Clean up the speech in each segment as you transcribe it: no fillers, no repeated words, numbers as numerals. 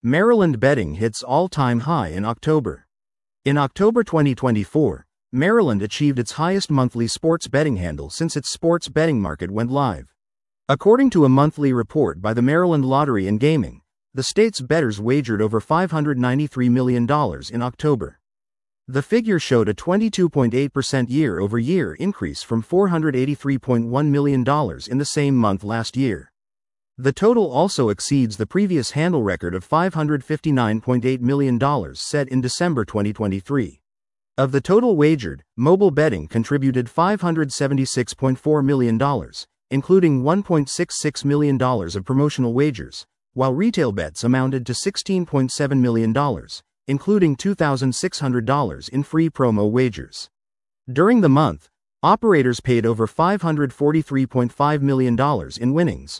Maryland betting hits all-time high in October. In October 2024, Maryland achieved its highest monthly sports betting handle since its sports betting market went live. According to a monthly report by the Maryland Lottery and Gaming, the state's bettors wagered over $593 million in October. The figure showed a 22.8% year-over-year increase from $483.1 million in the same month last year. The total also exceeds the previous handle record of $559.8 million set in December 2023. Of the total wagered, mobile betting contributed $576.4 million, including $1.66 million of promotional wagers, while retail bets amounted to $16.7 million, including $2,600 in free promo wagers. During the month, operators paid over $543.5 million in winnings,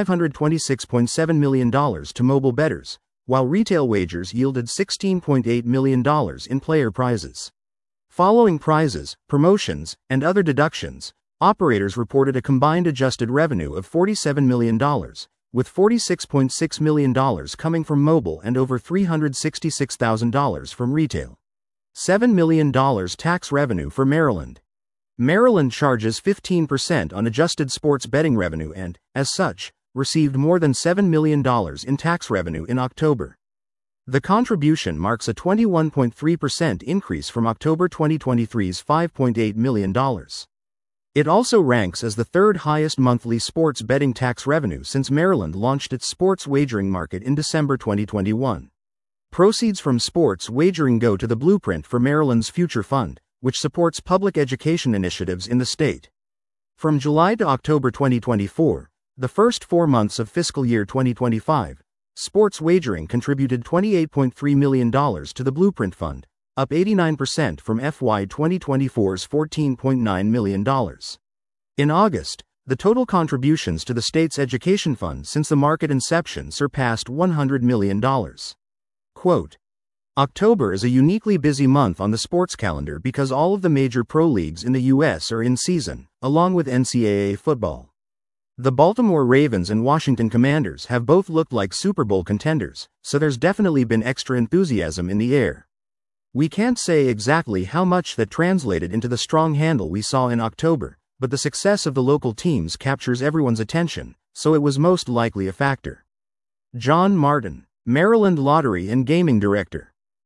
$526.7 million to mobile bettors, while retail wagers yielded $16.8 million in player prizes. Following prizes, promotions, and other deductions, operators reported a combined adjusted revenue of $47 million, with $46.6 million coming from mobile and over $366,000 from retail. $7 million tax revenue for Maryland. Maryland charges 15% on adjusted sports betting revenue and, as such, received more than $7 million in tax revenue in October. The contribution marks a 21.3% increase from October 2023's $5.8 million. It also ranks as the third highest monthly sports betting tax revenue since Maryland launched its sports wagering market in December 2021. Proceeds from sports wagering go to the Blueprint for Maryland's Future Fund, which supports public education initiatives in the state. From July to October 2024, the first 4 months of fiscal year 2025, sports wagering contributed $28.3 million to the Blueprint Fund, up 89% from FY 2024's $14.9 million. In August, the total contributions to the state's education fund since the market inception surpassed $100 million. Quote, October is a uniquely busy month on the sports calendar because all of the major pro leagues in the U.S. are in season, along with NCAA football. The Baltimore Ravens and Washington Commanders have both looked like Super Bowl contenders, so there's definitely been extra enthusiasm in the air. We can't say exactly how much that translated into the strong handle we saw in October, but the success of the local teams captures everyone's attention, so it was most likely a factor. John Martin, Maryland Lottery and Gaming Director.